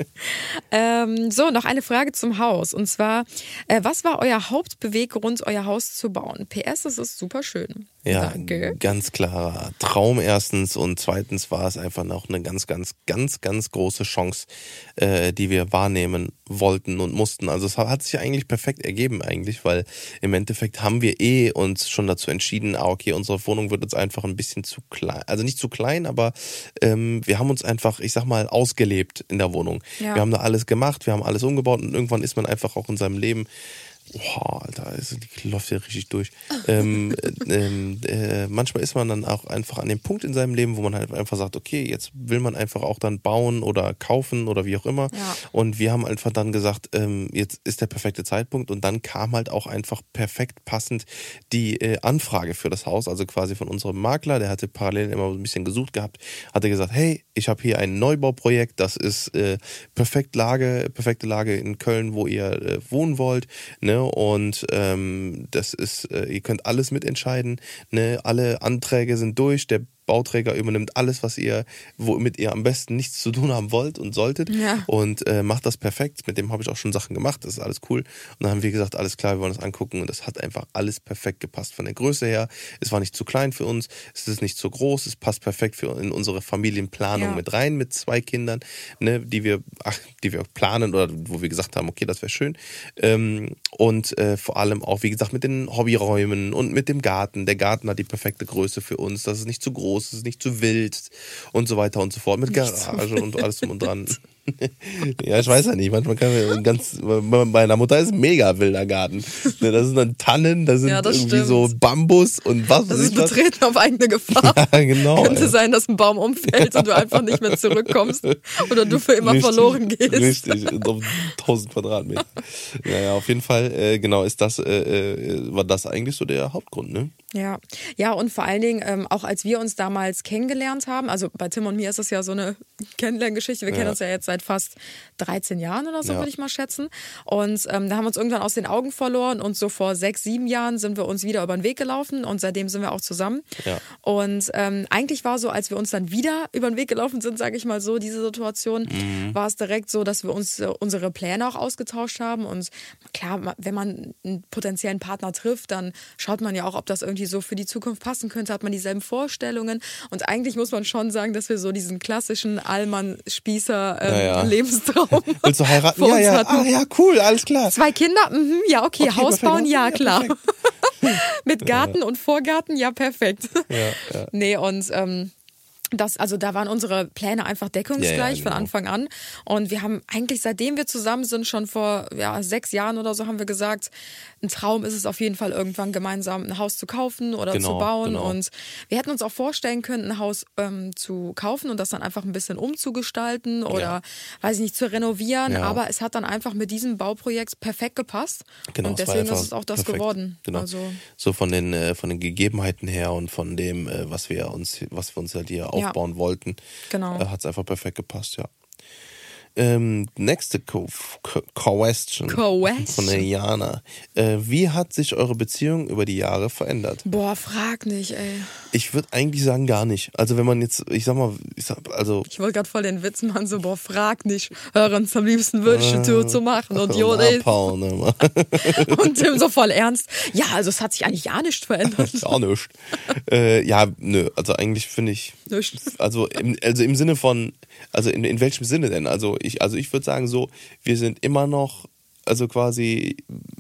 ähm, so, noch eine Frage zum Haus. Und zwar, äh, was war euer Hauptbeweggrund, euer Haus zu bauen? P S, es ist super schön. Ja, Danke. Ganz klarer Traum erstens und zweitens war es einfach noch eine ganz, ganz, ganz, ganz große Chance, äh, die wir wahrnehmen wollten und mussten. Also es hat sich eigentlich perfekt ergeben eigentlich, weil im Endeffekt haben wir eh uns schon dazu entschieden, ah okay, unsere Wohnung wird jetzt einfach ein bisschen zu klein, also nicht zu klein, aber ähm, wir haben uns einfach, ich sag mal, ausgelebt in der Wohnung. Ja. Wir haben da alles gemacht, wir haben alles umgebaut und irgendwann ist man einfach auch in seinem Leben. Boah, Alter, die läuft ja richtig durch. ähm, ähm, äh, manchmal ist man dann auch einfach an dem Punkt in seinem Leben, wo man halt einfach sagt, okay, jetzt will man einfach auch dann bauen oder kaufen oder wie auch immer. Ja. Und wir haben einfach dann gesagt, ähm, jetzt ist der perfekte Zeitpunkt und dann kam halt auch einfach perfekt passend die äh, Anfrage für das Haus, also quasi von unserem Makler, der hatte parallel immer ein bisschen gesucht gehabt, hatte gesagt, hey, ich habe hier ein Neubauprojekt, das ist äh, perfekt Lage, perfekte Lage in Köln, wo ihr äh, wohnen wollt, ne? Und ähm, das ist, äh, ihr könnt alles mitentscheiden, ne? Alle Anträge sind durch, der Bauträger, übernimmt alles, was ihr, womit ihr am besten nichts zu tun haben wollt und solltet Ja. und äh, macht das perfekt. Mit dem habe ich auch schon Sachen gemacht, das ist alles cool. Und dann haben wir gesagt, alles klar, wir wollen das angucken und das hat einfach alles perfekt gepasst von der Größe her. Es war nicht zu klein für uns, es ist nicht zu groß, es passt perfekt für in unsere Familienplanung Ja. mit rein, mit zwei Kindern, ne, die wir, ach, die wir planen oder wo wir gesagt haben, okay, das wäre schön. Ähm, und äh, vor allem auch, wie gesagt, mit den Hobbyräumen und mit dem Garten. Der Garten hat die perfekte Größe für uns, das ist nicht zu groß, das ist nicht zu wild und so weiter und so fort. Mit Nicht Garage und alles drum und dran. Ja, ich weiß ja nicht. Manchmal kann man ganz. Bei meiner Mutter ist ein mega wilder Garten. Da sind dann Tannen, da sind Ja, das irgendwie stimmt. so Bambus und was Das weiß ist ich was. Betreten auf eigene Gefahr. Ja, genau. Könnte ey. sein, dass ein Baum umfällt und du einfach nicht mehr zurückkommst oder du für immer Richtig, verloren gehst. Richtig, und auf tausend Quadratmeter. Naja, auf jeden Fall, äh, genau, ist das, äh, äh, war das eigentlich so der Hauptgrund, ne? Ja, ja, und vor allen Dingen, ähm, auch als wir uns damals kennengelernt haben, also bei Tim und mir ist das ja so eine Kennenlerngeschichte, wir kennen Ja. uns ja jetzt seit fast dreizehn Jahren oder so, Ja. würde ich mal schätzen. Und ähm, da haben wir uns irgendwann aus den Augen verloren und so vor sechs, sieben Jahren sind wir uns wieder über den Weg gelaufen und seitdem sind wir auch zusammen. Ja. Und ähm, eigentlich war so, als wir uns dann wieder über den Weg gelaufen sind, sage ich mal so, diese Situation, Mhm. war es direkt so, dass wir uns äh, unsere Pläne auch ausgetauscht haben. Und klar, ma- wenn man einen potenziellen Partner trifft, dann schaut man ja auch, ob das irgendwie so für die Zukunft passen könnte, hat man dieselben Vorstellungen. Und eigentlich muss man schon sagen, dass wir so diesen klassischen Allmann-Spießer ähm, Ja, ja. Lebenstraum Willst du heiraten? vor Ja, uns ja, hatten. ah, ja, cool, alles klar. Zwei Kinder? Mhm, ja, okay. Okay, Haus perfekt. bauen? Ja, Ja, klar. perfekt. Mit Garten und Vorgarten? Ja, perfekt. Ja, ja. Nee, und ähm, das, also da waren unsere Pläne einfach deckungsgleich Ja, ja, genau. von Anfang an. Und wir haben eigentlich, seitdem wir zusammen sind, schon vor ja, sechs Jahren oder so, haben wir gesagt, ein Traum ist es auf jeden Fall irgendwann gemeinsam ein Haus zu kaufen oder Genau, zu bauen. genau. Und wir hätten uns auch vorstellen können, ein Haus ähm, zu kaufen und das dann einfach ein bisschen umzugestalten oder, Ja. weiß ich nicht, zu renovieren. Ja. Aber es hat dann einfach mit diesem Bauprojekt perfekt gepasst. Genau, und es war deswegen einfach ist es auch das perfekt. geworden. Genau. Also, So von den äh, von den Gegebenheiten her und von dem, äh, was wir uns, was wir uns halt hier aufbauen wollten, Genau. äh, hat es einfach perfekt gepasst, ja. Ähm, nächste Co- Co- Question Question. von der Jana. Äh, wie hat sich eure Beziehung über die Jahre verändert? boah, frag nicht, ey. Ich würde eigentlich sagen, gar nicht. Also wenn man jetzt, ich sag mal, ich sag, also Ich wollte gerade voll den Witz machen, so, boah, frag nicht. Hören's am liebsten würde ich eine Tour zu machen. Und Jo, ey, abhauen, ne? und Tim so voll ernst. Ja, also es hat sich eigentlich ja nicht verändert. Gar nicht. äh, ja, nö, also eigentlich finde ich, Nicht. also im, also im Sinne von, also in, in welchem Sinne denn? Also ich, also ich würde sagen so, wir sind immer noch, also quasi,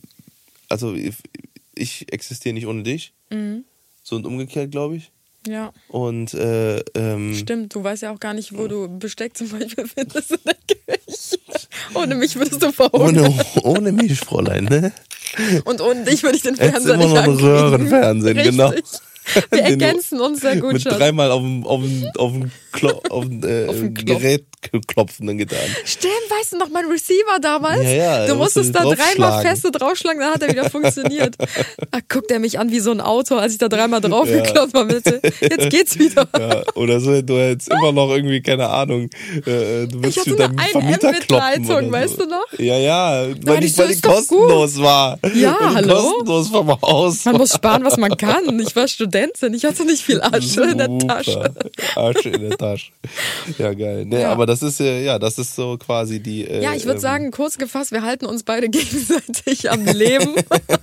also ich, ich existiere nicht ohne dich. Mhm. So und umgekehrt, glaube ich. Ja, Und äh, ähm, stimmt. Du weißt ja auch gar nicht, wo du Besteck zum Beispiel findest in der Küche. Ohne mich würdest du verhungern. ohne, ohne mich, Fräulein, ne? Und ohne dich würde ich den Hättest Fernseher immer nicht noch ein ankriegen. Röhrenfernsehen, Richtig. genau. Wir Den du ergänzen uns sehr gut, mit Schatz. dreimal auf dem, auf dem, auf dem, Klo, auf dem äh, Auf den Knopf. Gerät klopfen dann getan. Stimmt, weißt du noch, mein Receiver damals? Ja, ja, du da musst musstest du da dreimal draufschlagen. feste draufschlagen, dann hat er wieder funktioniert. Da guckt er mich an wie so ein Auto, als ich da dreimal draufgeklopft habe. Jetzt geht's wieder. Ja, oder so, du hättest immer noch irgendwie, keine Ahnung, äh, du Ich würdest hatte mit deinem eine Vermieter ein M kloppen. Mitleitung, oder weißt so. du noch? Ja, ja, weil die, ich so, weil die ist doch kostenlos war. Ja, weil die hallo? kostenlos vom Haus. Man muss sparen, was man kann. Ich war Studentin, ich hatte nicht viel Asche in der Super. Tasche. Asche in der Tasche. Ja, geil. Nee, Ja. aber das ist äh, ja, das ist so quasi die. Äh, Ja, ich würde ähm, sagen, kurz gefasst, wir halten uns beide gegenseitig am Leben.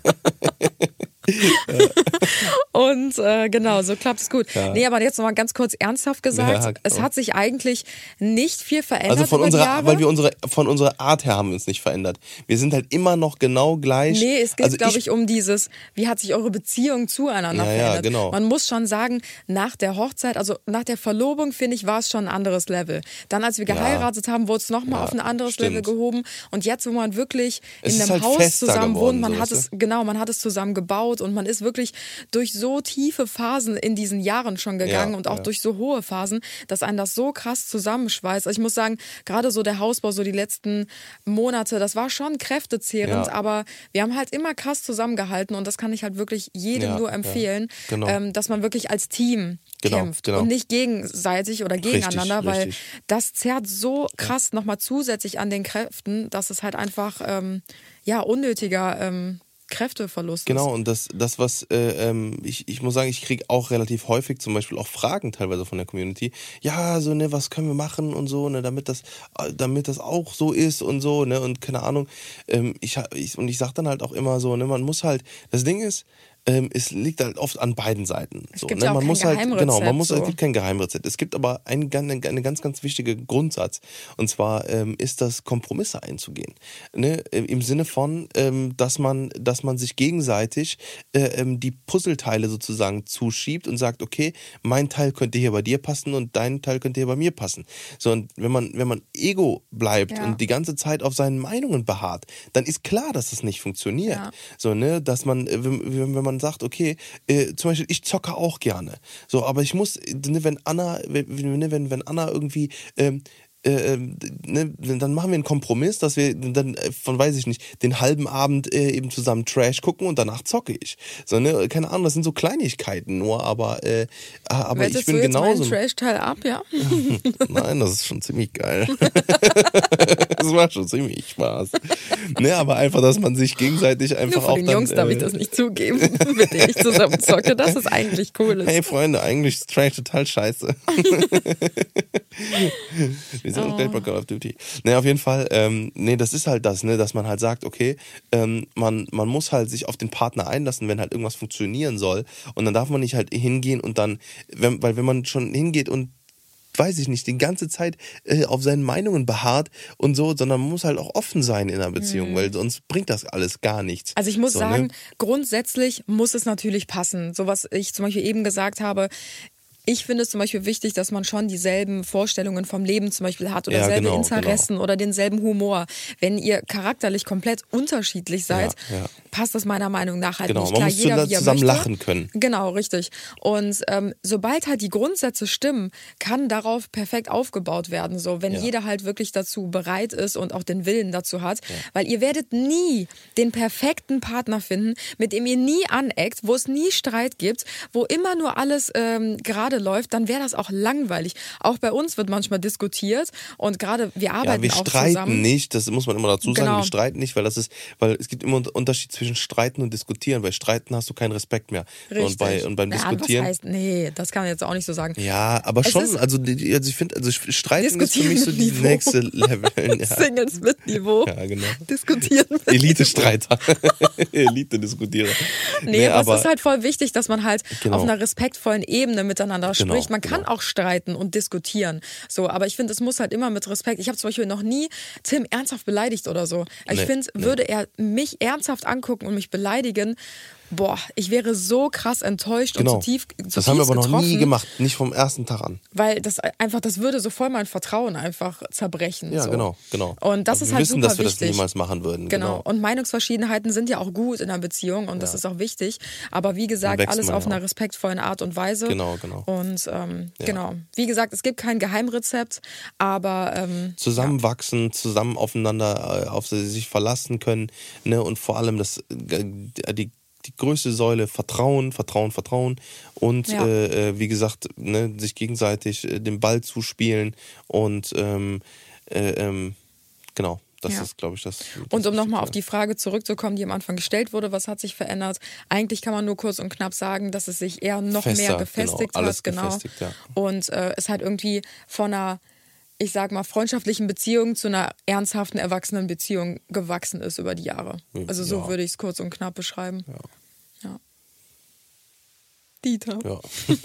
Und äh, genau, so klappt es gut. Ja. Nee, aber jetzt nochmal ganz kurz ernsthaft gesagt, Ja, es genau. hat sich eigentlich nicht viel verändert Also von über die unserer, Jahre. weil wir unsere, von unserer Art her haben wir uns nicht verändert. Wir sind halt immer noch genau gleich. Nee, es geht, also glaube ich, um dieses, wie hat sich eure Beziehung zueinander Ja, ja, verändert. genau. Man muss schon sagen, nach der Hochzeit, also nach der Verlobung, finde ich, war es schon ein anderes Level. Dann, als wir geheiratet haben, wurde es nochmal Ja, auf ein anderes stimmt. Level gehoben. Und jetzt, wo man wirklich Es in ist einem halt Haus fester zusammen geworden, wohnt, man so, hat weißt es, genau, man hat es zusammen gebaut und man ist wirklich durch so tiefe Phasen in diesen Jahren schon gegangen Ja, und auch ja. durch so hohe Phasen, dass einen das so krass zusammenschweißt. Also ich muss sagen, gerade so der Hausbau, so die letzten Monate, das war schon kräftezehrend, Ja. aber wir haben halt immer krass zusammengehalten und das kann ich halt wirklich jedem Ja, nur ja, empfehlen, genau. ähm, dass man wirklich als Team Genau, kämpft genau. und nicht gegenseitig oder gegeneinander, weil richtig. das zerrt so krass nochmal zusätzlich an den Kräften, dass es halt einfach ähm, ja unnötiger ähm, Kräfteverlust Genau, ist. und das, das was äh, ähm, ich, ich muss sagen, ich kriege auch relativ häufig zum Beispiel auch Fragen teilweise von der Community. Ja, so, ne, was können wir machen und so, ne, damit das, damit das auch so ist und so, ne, und keine Ahnung. Ähm, ich, ich, und ich sag dann halt auch immer so, ne, man muss halt, das Ding ist, Ähm, es liegt halt oft an beiden Seiten. Es So, gibt ne? ja auch man kein muss halt, Geheimrezept. genau, man muss, so. es gibt kein Geheimrezept. Es gibt aber einen, einen, einen ganz, ganz wichtigen Grundsatz. Und zwar ähm, ist das, Kompromisse einzugehen. Ne? Im Sinne von, ähm, dass man, dass man sich gegenseitig äh, ähm, die Puzzleteile sozusagen zuschiebt und sagt, okay, mein Teil könnte hier bei dir passen und dein Teil könnte hier bei mir passen. So, und wenn man, wenn man Ego bleibt Ja. und die ganze Zeit auf seinen Meinungen beharrt, dann ist klar, dass das nicht funktioniert. Ja. So, ne, dass man, wenn, wenn man sagt, okay, äh, zum Beispiel, ich zocke auch gerne. So, aber ich muss, ne, wenn Anna, wenn, wenn, wenn Anna irgendwie, ähm, äh, ne, dann machen wir einen Kompromiss, dass wir dann äh, von, weiß ich nicht, den halben Abend äh, eben zusammen Trash gucken und danach zocke ich. So, ne, keine Ahnung, das sind so Kleinigkeiten nur, aber, äh, aber Wettest ich bin du jetzt genauso. meinen Trash-Teil ab, ja? Nein, das ist schon ziemlich geil. Das macht schon ziemlich Spaß. Ne, aber einfach, dass man sich gegenseitig einfach Nur von auch den dann, Jungs darf äh, ich das nicht zugeben, mit denen ich zusammen zocke, dass es eigentlich cool ist. Hey Freunde, eigentlich ist Trash total scheiße. Wir sind Oh. auch gleich bei Call of Duty. Ne, auf jeden Fall, ähm, nee, das ist halt das, ne, dass man halt sagt, okay, ähm, man, man muss halt sich auf den Partner einlassen, wenn halt irgendwas funktionieren soll. Und dann darf man nicht halt hingehen und dann, wenn, weil wenn man schon hingeht und weiß ich nicht, die ganze Zeit äh, auf seinen Meinungen beharrt und so, sondern man muss halt auch offen sein in einer Beziehung, mhm. weil sonst bringt das alles gar nichts. Also ich muss so, sagen, ne? grundsätzlich muss es natürlich passen. So was ich zum Beispiel eben gesagt habe, ich finde es zum Beispiel wichtig, dass man schon dieselben Vorstellungen vom Leben zum Beispiel hat oder Ja, selbe genau, Interessen genau. oder denselben Humor. Wenn ihr charakterlich komplett unterschiedlich seid, Ja, ja. passt das meiner Meinung nach halt Genau, nicht. man Klar, muss jeder, zusammen wie er möchte. lachen können. Genau, richtig. Und ähm, sobald halt die Grundsätze stimmen, kann darauf perfekt aufgebaut werden. So, wenn Ja. jeder halt wirklich dazu bereit ist und auch den Willen dazu hat. Ja. Weil ihr werdet nie den perfekten Partner finden, mit dem ihr nie aneckt, wo es nie Streit gibt, wo immer nur alles ähm, gerade läuft, dann wäre das auch langweilig. Auch bei uns wird manchmal diskutiert und gerade wir arbeiten ja, wir auch streiten zusammen. nicht, das muss man immer dazu sagen, Genau. wir streiten nicht, weil das ist, weil es gibt immer einen Unterschied zwischen Streiten und Diskutieren. Bei Streiten hast du keinen Respekt mehr. Richtig. Und, bei, und beim ja, Diskutieren. Was heißt, nee, das kann man jetzt auch nicht so sagen. Ja, aber Es schon, ist- also, die- also ich finde, also Streiten ist für Diskutieren mich so mit die Niveau. nächste Level. Ja, Singles mit Niveau. ja genau. Diskutieren mit Elite-Streiter. Elite-Diskutierer. Nee, aber es ist halt voll wichtig, dass man halt Genau. auf einer respektvollen Ebene miteinander Genau, spricht. Man kann genau. auch streiten und diskutieren. So, aber ich finde, es muss halt immer mit Respekt. Ich habe zum Beispiel noch nie Tim ernsthaft beleidigt oder so. Ich Nee, finde, nee. würde er mich ernsthaft angucken und mich beleidigen, boah, ich wäre so krass enttäuscht Genau. und zutief, Das zutiefst haben wir aber noch getroffen, nie gemacht, nicht vom ersten Tag an. weil das einfach, das würde so voll mein Vertrauen einfach zerbrechen. Ja, so. genau, genau. Und das Aber ist wir halt wissen, super dass wir wichtig. das niemals machen würden. Genau. Genau. Und Meinungsverschiedenheiten sind ja auch gut in einer Beziehung und das ist auch wichtig. Aber wie gesagt, wächst alles man auf ja einer auch. respektvollen Art und Weise. Genau, genau. Und ähm, Ja. genau. Wie gesagt, es gibt kein Geheimrezept, aber ähm, Zusammenwachsen, zusammen aufeinander, äh, auf sich verlassen können, ne, und vor allem das, äh, die, die größte Säule Vertrauen, Vertrauen, Vertrauen und Ja. äh, wie gesagt, ne, sich gegenseitig äh, den Ball zuspielen und ähm, äh, ähm, genau, das Ja. ist, glaube ich, das. das Und um nochmal auf Wichtigste. die Frage zurückzukommen, die am Anfang gestellt wurde, was hat sich verändert? Eigentlich kann man nur kurz und knapp sagen, dass es sich eher noch Fester, mehr gefestigt genau, alles hat. Genau. gefestigt, ja. Und äh, es halt irgendwie von einer, ich sag mal, freundschaftlichen Beziehung zu einer ernsthaften, erwachsenen Beziehung gewachsen ist über die Jahre. Also so Ja. würde ich es kurz und knapp beschreiben. Ja. Ja. Dieter. Ja.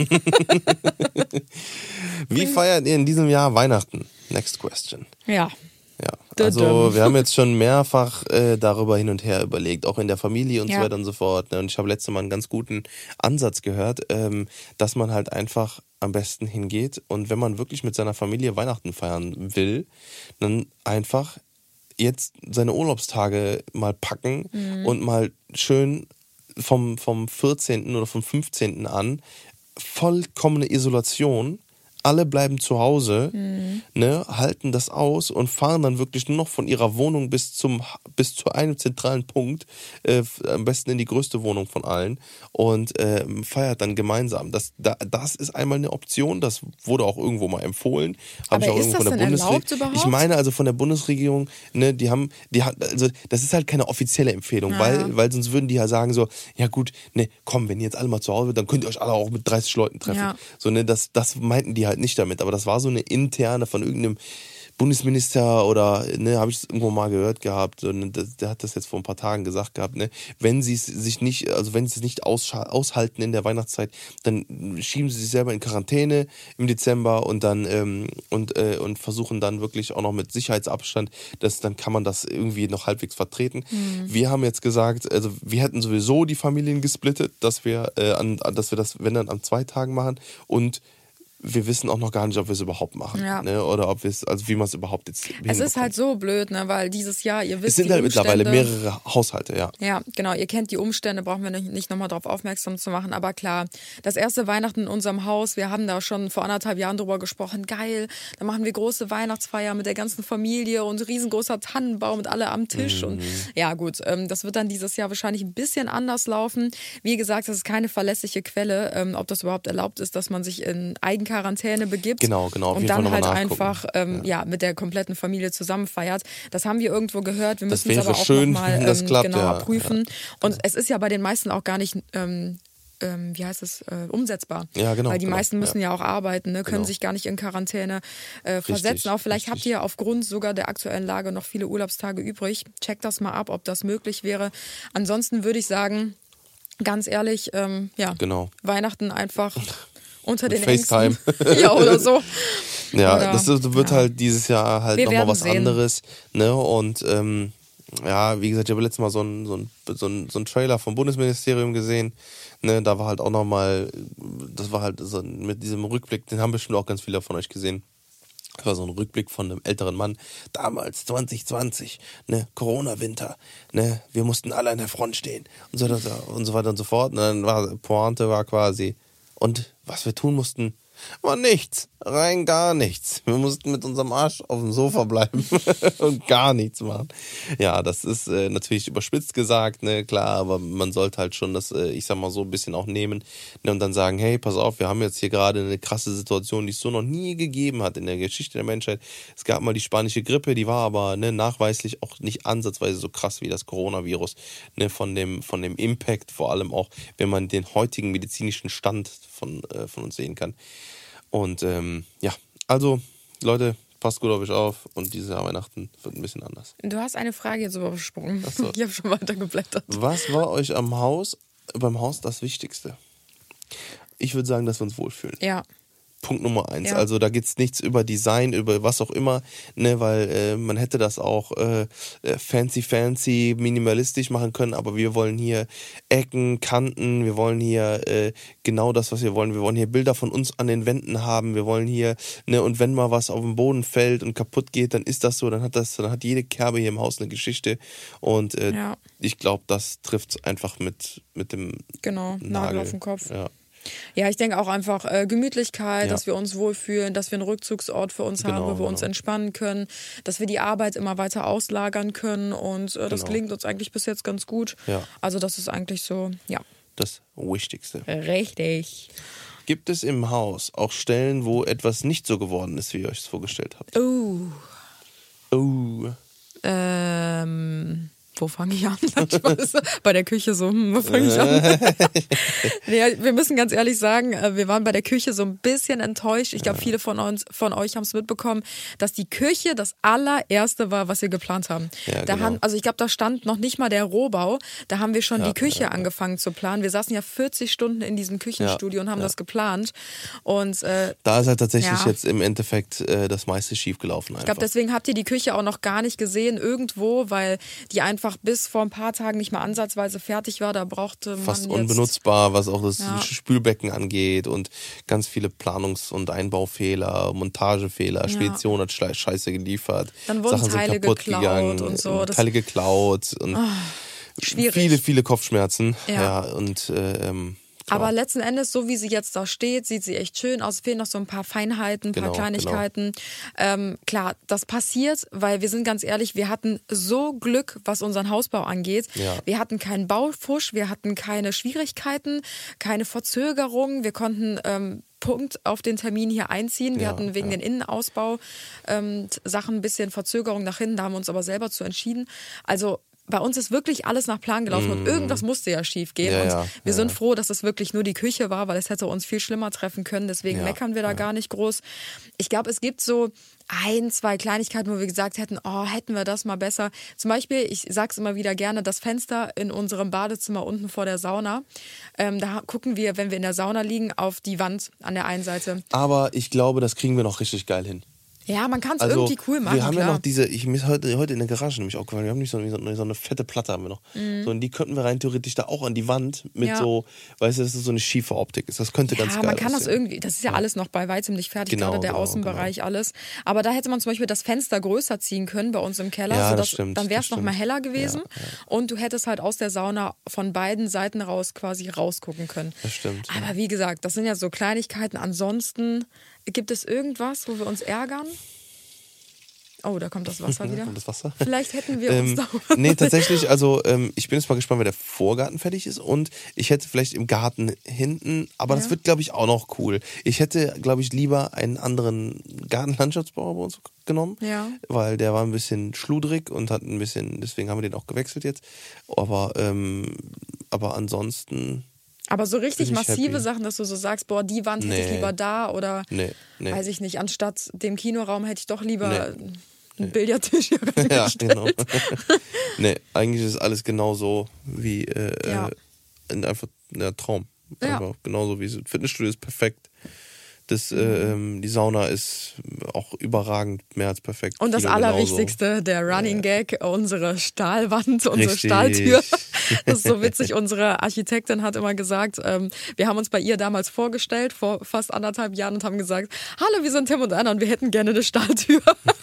Wie feiert ihr in diesem Jahr Weihnachten? Next question. Ja. Ja, Dö-düm. also wir haben jetzt schon mehrfach äh, darüber hin und her überlegt, auch in der Familie und Ja. so weiter und so fort. Ne? Und ich habe letztes Mal einen ganz guten Ansatz gehört, ähm, dass man halt einfach am besten hingeht und wenn man wirklich mit seiner Familie Weihnachten feiern will, dann einfach jetzt seine Urlaubstage mal packen Mhm. und mal schön vom, vom vierzehnten oder vom fünfzehnten an vollkommene Isolation, alle bleiben zu Hause, mhm. ne, halten das aus und fahren dann wirklich nur noch von ihrer Wohnung bis zum bis zu einem zentralen Punkt, äh, am besten in die größte Wohnung von allen und äh, feiert dann gemeinsam. Das, da, das ist einmal eine Option, das wurde auch irgendwo mal empfohlen. Hab Aber ich auch ist irgendwo das von der denn Bundesre- erlaubt überhaupt? Ich meine also von der Bundesregierung, ne, die haben, die hat, also das ist halt keine offizielle Empfehlung, Ja. weil, weil sonst würden die ja sagen so, ja gut, ne, komm, wenn ihr jetzt alle mal zu Hause seid, dann könnt ihr euch alle auch mit dreißig Leuten treffen. Ja. So, ne, das, das meinten die halt nicht damit, aber das war so eine interne von irgendeinem Bundesminister oder, ne, habe ich das irgendwo mal gehört gehabt, und das, der hat das jetzt vor ein paar Tagen gesagt gehabt, ne, wenn sie es sich nicht, also wenn sie es nicht ausscha- aushalten in der Weihnachtszeit, dann schieben sie sich selber in Quarantäne im Dezember und dann ähm, und äh, und versuchen dann wirklich auch noch mit Sicherheitsabstand, das, dann kann man das irgendwie noch halbwegs vertreten. Mhm. Wir haben jetzt gesagt, also wir hätten sowieso die Familien gesplittet, dass wir äh, an, dass wir das, wenn dann, an zwei Tagen machen und wir wissen auch noch gar nicht, ob wir es überhaupt machen. Ja. Ne? Oder ob wir es, also wie man es überhaupt jetzt Es ist halt so blöd, ne, weil dieses Jahr, ihr wisst, Es sind die halt Umstände, mittlerweile mehrere Haushalte, ja. Ja, genau, ihr kennt die Umstände, brauchen wir nicht, nicht nochmal darauf aufmerksam zu machen. Aber klar, das erste Weihnachten in unserem Haus, wir haben da schon vor anderthalb Jahren drüber gesprochen, geil, da machen wir große Weihnachtsfeier mit der ganzen Familie und riesengroßer Tannenbaum und alle am Tisch. Mhm. Und ja gut, ähm, das wird dann dieses Jahr wahrscheinlich ein bisschen anders laufen. Wie gesagt, das ist keine verlässliche Quelle, ähm, ob das überhaupt erlaubt ist, dass man sich in Eigenquarantäne begibt. Genau, genau. Auf Und jeden Fall dann noch mal halt nachgucken. einfach ähm, ja. ja mit der kompletten Familie zusammen feiert. Das haben wir irgendwo gehört. Wir Das müssen es wäre aber auch schön, nochmal wenn das ähm, klappt, genauer ja. prüfen. Und es ist ja bei den meisten auch gar nicht ähm, ähm, wie heißt es, äh, umsetzbar. Ja, genau, Weil die genau, meisten müssen ja, ja auch arbeiten, ne? können Genau. sich gar nicht in Quarantäne äh, versetzen. Richtig, Auch vielleicht richtig. habt ihr aufgrund sogar der aktuellen Lage noch viele Urlaubstage übrig. Checkt das mal ab, ob das möglich wäre. Ansonsten würde ich sagen, ganz ehrlich, ähm, ja, Genau. Weihnachten einfach unter den FaceTime. Ängsten. Ja, oder so. Ja, Oder, das wird ja. halt dieses Jahr halt Wir nochmal werden was sehen. anderes. Ne? Und ähm, ja, wie gesagt, ich habe letztes Mal so einen so ein, so ein, so ein Trailer vom Bundesministerium gesehen. Ne? Da war halt auch nochmal, das war halt so mit diesem Rückblick, den haben bestimmt auch ganz viele von euch gesehen. Das war so ein Rückblick von einem älteren Mann. Damals, zwanzig zwanzig, ne, Corona-Winter, ne, wir mussten alle an der Front stehen und so, und so weiter und so fort. Und dann war, Pointe war quasi, und was wir tun mussten, war nichts, rein gar nichts. Wir mussten mit unserem Arsch auf dem Sofa bleiben und gar nichts machen. Ja, das ist äh, natürlich überspitzt gesagt, ne, klar, aber man sollte halt schon das, äh, ich sag mal so, ein bisschen auch nehmen, ne, und dann sagen, hey, pass auf, wir haben jetzt hier gerade eine krasse Situation, die es so noch nie gegeben hat in der Geschichte der Menschheit. Es gab mal die spanische Grippe, die war aber ne, nachweislich auch nicht ansatzweise so krass wie das Coronavirus, ne, von dem, von dem Impact, vor allem auch, wenn man den heutigen medizinischen Stand von, äh, von uns sehen kann. Und ähm, ja, also Leute, passt gut auf euch auf und dieses Jahr Weihnachten wird ein bisschen anders. Du hast eine Frage jetzt übersprungen. Ach so. Ich habe schon weiter geblättert. Was war euch am Haus, beim Haus das Wichtigste? Ich würde sagen, dass wir uns wohlfühlen. Ja. Punkt Nummer eins. Ja. Also da geht's nichts über Design, über was auch immer, ne, weil äh, man hätte das auch äh, fancy, fancy, minimalistisch machen können, aber wir wollen hier Ecken, Kanten, wir wollen hier äh, genau das, was wir wollen. Wir wollen hier Bilder von uns an den Wänden haben, wir wollen hier, ne, und wenn mal was auf den Boden fällt und kaputt geht, dann ist das so, dann hat das, dann hat jede Kerbe hier im Haus eine Geschichte und äh, Ja. ich glaube, das trifft's einfach mit, mit dem Genau, Nagel, Nagel auf den Kopf. Ja. Ja, ich denke auch einfach äh, Gemütlichkeit, Ja. dass wir uns wohlfühlen, dass wir einen Rückzugsort für uns Genau, haben, wo wir uns genau. entspannen können, dass wir die Arbeit immer weiter auslagern können und äh, das Genau. gelingt uns eigentlich bis jetzt ganz gut. Ja. Also das ist eigentlich so, ja, Das Wichtigste. richtig. Gibt es im Haus auch Stellen, wo etwas nicht so geworden ist, wie ihr euch es vorgestellt habt? Oh, Oh. ähm... Wo fange ich an? Spaß. Bei der Küche so, hm, wo fange ich an? Nee, wir müssen ganz ehrlich sagen, äh, wir waren bei der Küche so ein bisschen enttäuscht. Ich glaube, viele von uns, von euch haben es mitbekommen, dass die Küche das allererste war, was wir geplant haben. Ja, da genau. haben, also ich glaube, da stand noch nicht mal der Rohbau. Da haben wir schon Ja, die Küche ja, ja. angefangen zu planen. Wir saßen ja vierzig Stunden in diesem Küchenstudio Ja, und haben ja. das geplant. Und äh, Da ist halt tatsächlich Ja. jetzt im Endeffekt äh, das meiste schiefgelaufen. ich glaube, deswegen habt ihr die Küche auch noch gar nicht gesehen irgendwo, weil die einfach bis vor ein paar Tagen nicht mal ansatzweise fertig war. Da brauchte man Fast jetzt unbenutzbar, was auch das Ja. Spülbecken angeht und ganz viele Planungs- und Einbaufehler, Montagefehler, Spedition hat Schle- Scheiße geliefert, Dann wurden Sachen Teile sind kaputt geklaut gegangen, und so. Das- Teile geklaut und schwierig. viele, viele Kopfschmerzen. Ja. Ja, und äh, ähm, Aber letzten Endes, so wie sie jetzt da steht, sieht sie echt schön aus. Es fehlen noch so ein paar Feinheiten, ein paar Genau, Kleinigkeiten. Ähm, klar, das passiert, weil wir sind ganz ehrlich, wir hatten so Glück, was unseren Hausbau angeht. Ja. Wir hatten keinen Baufusch, wir hatten keine Schwierigkeiten, keine Verzögerungen. Wir konnten ähm, Punkt auf den Termin hier einziehen. Wir Ja, hatten wegen ja. den Innenausbau ähm, Sachen ein bisschen Verzögerung nach hinten. Da haben wir uns aber selber zu entschieden. Also bei uns ist wirklich alles nach Plan gelaufen und irgendwas musste ja schief gehen. Ja, und ja, wir ja. sind froh, dass es wirklich nur die Küche war, weil es hätte uns viel schlimmer treffen können. Deswegen Ja, meckern wir da ja. gar nicht groß. Ich glaube, es gibt so ein, zwei Kleinigkeiten, wo wir gesagt hätten, oh, hätten wir das mal besser. Zum Beispiel, ich sag's immer wieder gerne, das Fenster in unserem Badezimmer unten vor der Sauna. Ähm, da gucken wir, wenn wir in der Sauna liegen, auf die Wand an der einen Seite. Aber ich glaube, das kriegen wir noch richtig geil hin. Ja, man kann es Also, irgendwie cool machen, wir haben klar. ja noch diese, ich mir ist heute, heute in der Garage nämlich auch gefallen, wir haben nicht so, so, eine, so eine fette Platte haben wir noch. So, und die könnten wir rein theoretisch da auch an die Wand mit Mhm. Ja. so, weißt du, dass es so eine schiefe Optik ist. Das könnte ganz Ja, geil man kann das aussehen. irgendwie, das ist ja, alles noch bei weitem nicht fertig, Genau, gerade der genau, Außenbereich, alles. Aber da hätte man zum Beispiel das Fenster größer ziehen können bei uns im Keller, Ja, das sodass, stimmt, dann wäre das es noch mal stimmt. heller gewesen Ja, ja. und du hättest halt aus der Sauna von beiden Seiten raus quasi rausgucken können. Das stimmt. Ja. Aber wie gesagt, das sind ja so Kleinigkeiten. Ansonsten, gibt es irgendwas, wo wir uns ärgern? Oh, da kommt das Wasser wieder. Und das Wasser? Vielleicht hätten wir uns Ähm, da... nee, tatsächlich, also ähm, ich bin jetzt mal gespannt, wenn der Vorgarten fertig ist und ich hätte vielleicht im Garten hinten, aber das Ja. wird, glaube ich, auch noch cool. Ich hätte, glaube ich, lieber einen anderen Gartenlandschaftsbauer bei uns genommen, Ja. weil der war ein bisschen schludrig und hat ein bisschen, deswegen haben wir den auch gewechselt jetzt. Aber, ähm, aber ansonsten, Aber so richtig Bin ich massive happy. Sachen, dass du so sagst, boah, die Wand hätte ich Nee. lieber da oder nee, nee. weiß ich nicht, anstatt dem Kinoraum hätte ich doch lieber Nee. einen Billardtisch hier Ja, reingestellt. genau. nee, eigentlich ist alles genauso wie äh, Ja. in einfach der Traum. Ja. Einfach genauso wie es Fitnessstudio ist perfekt. Das, äh, ähm, die Sauna ist auch überragend, mehr als perfekt. Und das Kino genauso. Allerwichtigste, der Running Gag, unsere Stahlwand, unsere Richtig. Stahltür. Das ist so witzig. Unsere Architektin hat immer gesagt, ähm, wir haben uns bei ihr damals vorgestellt, vor fast anderthalb Jahren und haben gesagt, hallo, wir sind Tim und Anna und wir hätten gerne eine Stahltür.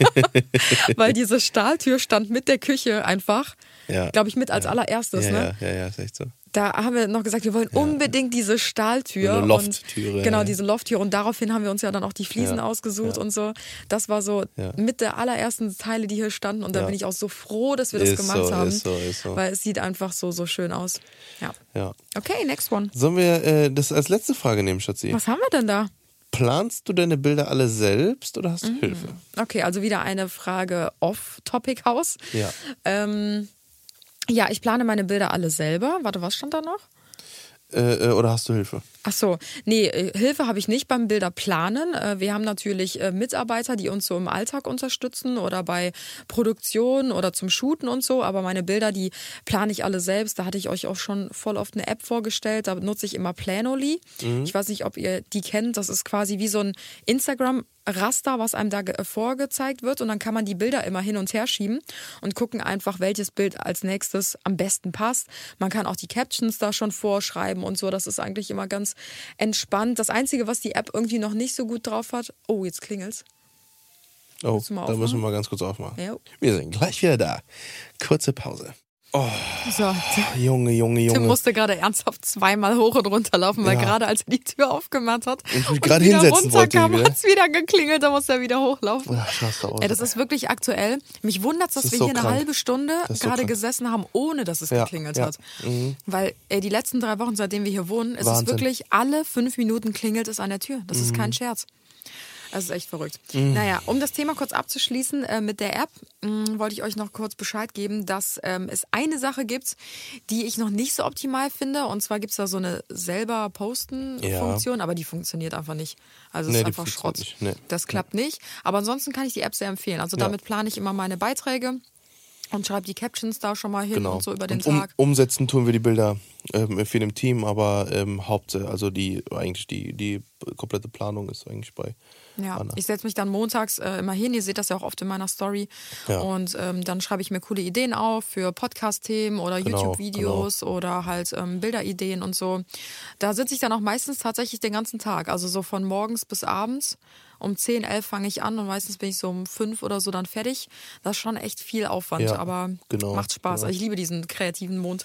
Weil diese Stahltür stand mit der Küche einfach, Ja. glaube ich, mit als allererstes. Ja, Ne? ja, ja, ja, ist echt so. Da haben wir noch gesagt, wir wollen unbedingt diese Stahltür. So eine Lofttüre, Und, genau, ja. diese Lofttür. Und daraufhin haben wir uns ja dann auch die Fliesen Ja, ausgesucht ja. und so. Das war so Ja. mit der allerersten Teile, die hier standen. Und da Ja. bin ich auch so froh, dass wir das Ist gemacht so, haben. ist so, ist so. Weil es sieht einfach so, so schön aus. Ja. Ja. Okay, next one. Sollen wir äh, das als letzte Frage nehmen, Schatzi? Was haben wir denn da? Planst du deine Bilder alle selbst oder hast du Hilfe? Okay, also wieder eine Frage off-Topic-Haus. Ja. Ähm, ja, ich plane meine Bilder alle selber. Warte, was stand da noch? Äh, äh, oder hast du Hilfe? Ach so, nee, äh, Hilfe habe ich nicht beim Bilderplanen. Äh, Wir haben natürlich äh, Mitarbeiter, die uns so im Alltag unterstützen oder bei Produktion oder zum Shooten und so. Aber meine Bilder, die plane ich alle selbst. Da hatte ich euch auch schon voll oft eine App vorgestellt. Da nutze ich immer Planoly. Ich weiß nicht, ob ihr die kennt. Das ist quasi wie so ein Instagram Raster, was einem da ge- vorgezeigt wird und dann kann man die Bilder immer hin und her schieben und gucken einfach, welches Bild als nächstes am besten passt. Man kann auch die Captions da schon vorschreiben und so, das ist eigentlich immer ganz entspannt. Das Einzige, was die App irgendwie noch nicht so gut drauf hat, oh, jetzt klingelt's. Oh, Willst du mal da müssen aufmachen? wir mal ganz kurz aufmachen. Ja. Wir sind gleich wieder da. Kurze Pause. So, Junge, Junge, Tim Junge. musste gerade ernsthaft zweimal hoch und runter laufen, weil Ja. gerade als er die Tür aufgemacht hat Und mich und gerade wieder hinsetzen wollte runterkam, wieder. hat es wieder geklingelt, da musste er wieder hochlaufen. Ja, krass, Ey, das ist wirklich aktuell. Mich wundert, dass Das ist wir so hier eine krank. halbe Stunde Das ist so gerade krank. gesessen haben, ohne dass es Ja, geklingelt ja. hat. Mhm. Weil ey, die letzten drei Wochen, seitdem wir hier wohnen, ist Wahnsinn. es wirklich, alle fünf Minuten klingelt es an der Tür. Das ist Mhm. kein Scherz. Das ist echt verrückt. Naja, um das Thema kurz abzuschließen äh, mit der App, mh, wollte ich euch noch kurz Bescheid geben, dass ähm, es eine Sache gibt, die ich noch nicht so optimal finde. Und zwar gibt es da so eine selber Posten-Funktion, aber die funktioniert einfach nicht. Also es Nee, ist die einfach funktioniert Schrott. nicht. Nee. Das klappt nicht. Aber ansonsten kann ich die App sehr empfehlen. Also Ja. damit plane ich immer meine Beiträge und schreibe die Captions da schon mal hin Genau. und so über den Und um, Tag. umsetzen tun wir die Bilder ähm, viel im Team, aber ähm, Haupt, also die eigentlich die, die komplette Planung ist eigentlich bei Ja, Anna. ich setze mich dann montags äh, immer hin, ihr seht das ja auch oft in meiner Story Ja. und ähm, dann schreibe ich mir coole Ideen auf für Podcast-Themen oder Genau, YouTube-Videos oder halt ähm, Bilderideen und so. Da sitze ich dann auch meistens tatsächlich den ganzen Tag, also so von morgens bis abends. Um zehn, elf fange ich an und meistens bin ich so um fünf oder so dann fertig. Das ist schon echt viel Aufwand, Ja, aber genau, macht Spaß. genau. Ich liebe diesen kreativen Montag.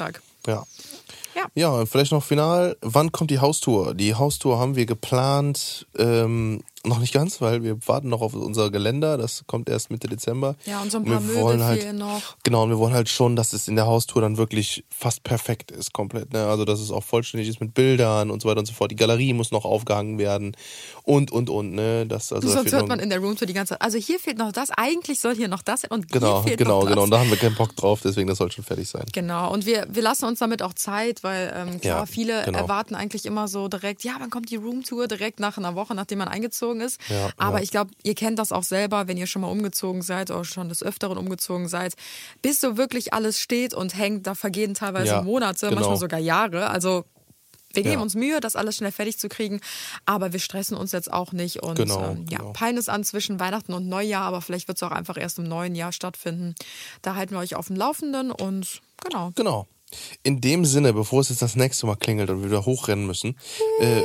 Ja. Ja. Ja, vielleicht noch final, wann kommt die Haustour? Die Haustour haben wir geplant, ähm, noch nicht ganz, weil wir warten noch auf unser Geländer, das kommt erst Mitte Dezember. Ja, und so ein Und paar wir Möbel wollen halt, fehlen noch. Genau, und wir wollen halt schon, dass es in der Haustour dann wirklich fast perfekt ist, komplett. Ne? Also, dass es auch vollständig ist mit Bildern und so weiter und so fort. Die Galerie muss noch aufgehangen werden und, und, und. Ne? Das, also, Sonst hört noch, man in der Roomtour die ganze Zeit, also hier fehlt noch das, eigentlich soll hier noch das sein und genau, hier fehlt genau, noch das. genau. Und da haben wir keinen Bock drauf, deswegen das soll schon fertig sein. Genau, und wir, wir lassen uns damit auch Zeit, weil ähm, klar, Ja, viele genau. erwarten eigentlich immer so direkt, ja, wann kommt die Roomtour, direkt nach einer Woche, nachdem man eingezogen ist. Ja, Aber ja. ich glaube, ihr kennt das auch selber, wenn ihr schon mal umgezogen seid oder schon des Öfteren umgezogen seid, bis so wirklich alles steht und hängt, da vergehen teilweise Ja, Monate, genau. manchmal sogar Jahre. Also wir geben Ja. uns Mühe, das alles schnell fertig zu kriegen, aber wir stressen uns jetzt auch nicht. Und Genau, ähm, ja, genau. Pein ist an zwischen Weihnachten und Neujahr, aber vielleicht wird es auch einfach erst im neuen Jahr stattfinden. Da halten wir euch auf dem Laufenden und genau. Genau. In dem Sinne, bevor es jetzt das nächste Mal klingelt und wir wieder hochrennen müssen, äh,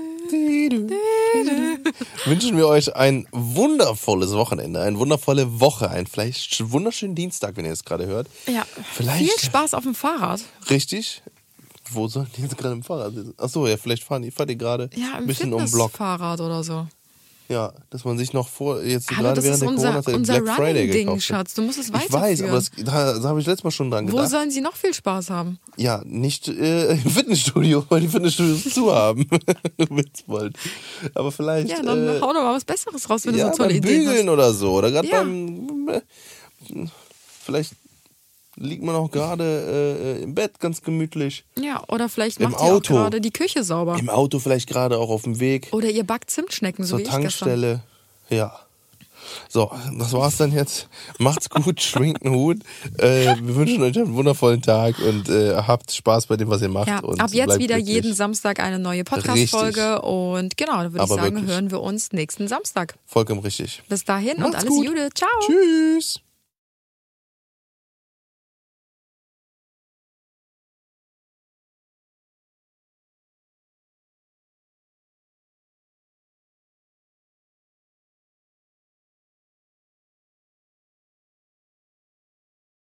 wünschen wir euch ein wundervolles Wochenende, eine wundervolle Woche, einen vielleicht wunderschönen Dienstag, wenn ihr es gerade hört. Ja, Vielleicht- viel Spaß auf dem Fahrrad. Richtig. Wo sollen die jetzt gerade im Fahrrad sitzen? Achso, ja, vielleicht fahren die, fahrt ihr gerade Ja, ein im bisschen um den Block. Fitnessfahrrad oder so. Ja, dass man sich noch vor, jetzt Hallo, gerade das während ist der unser, Corona-Zeit den unser Black Friday Running-Ding, gekauft hat. Schatz. Du musst es Ich weiterführen. weiß, aber das, da, da habe ich letztes Mal schon dran Wo gedacht. sollen sie noch viel Spaß haben? Ja, nicht äh, im Fitnessstudio, weil die Fitnessstudios zu haben. Witzbold. Aber vielleicht. Ja, dann äh, hau doch mal was Besseres raus, wenn ja, du so tolle beim Ideen Bügeln hast. oder so. Oder gerade Ja. beim. Äh, vielleicht liegt man auch gerade äh, im Bett ganz gemütlich. Ja, oder vielleicht Im macht ihr auch Auto. gerade die Küche sauber. Im Auto vielleicht gerade auch auf dem Weg Oder ihr backt Zimtschnecken, so zur wie ich gestern. Tankstelle. Ja. So, das war's dann jetzt. Macht's gut, schwingt einen Hut. Äh, wir wünschen euch einen wundervollen Tag und äh, habt Spaß bei dem, was ihr macht. Ja, und ab jetzt bleibt wieder glücklich. jeden Samstag eine neue Podcast-Folge. Und genau, dann würde ich Aber sagen, wirklich. hören wir uns nächsten Samstag. Vollkommen richtig. Bis dahin und Macht's alles gut. Gute. Ciao. Tschüss.